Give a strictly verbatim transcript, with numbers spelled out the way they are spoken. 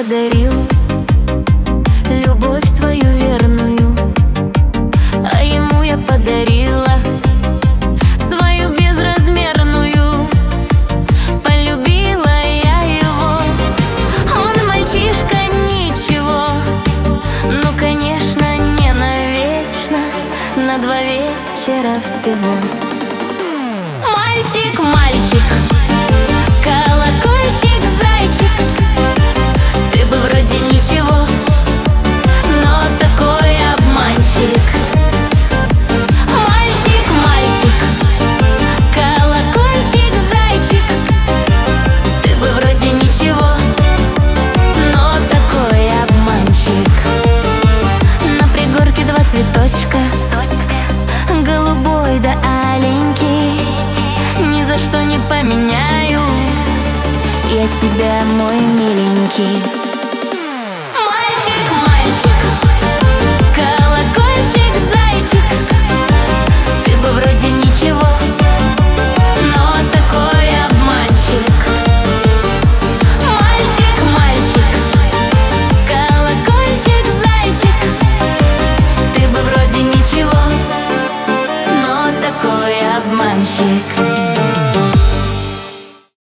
подарил любовь свою верную, а ему я подарила свою безразмерную. Полюбила я его, он мальчишка ничего, ну конечно не навечно, на два вечера всего. Мальчик, мальчик, колокольчик, зайчик, ты бы вроде ничего, но такой обманщик. Мальчик, мальчик, колокольчик, зайчик, ты бы вроде ничего, но такой обманщик. На пригорке два цветочка, голубой да аленький, ни за что не поменяю я тебя, мой миленький.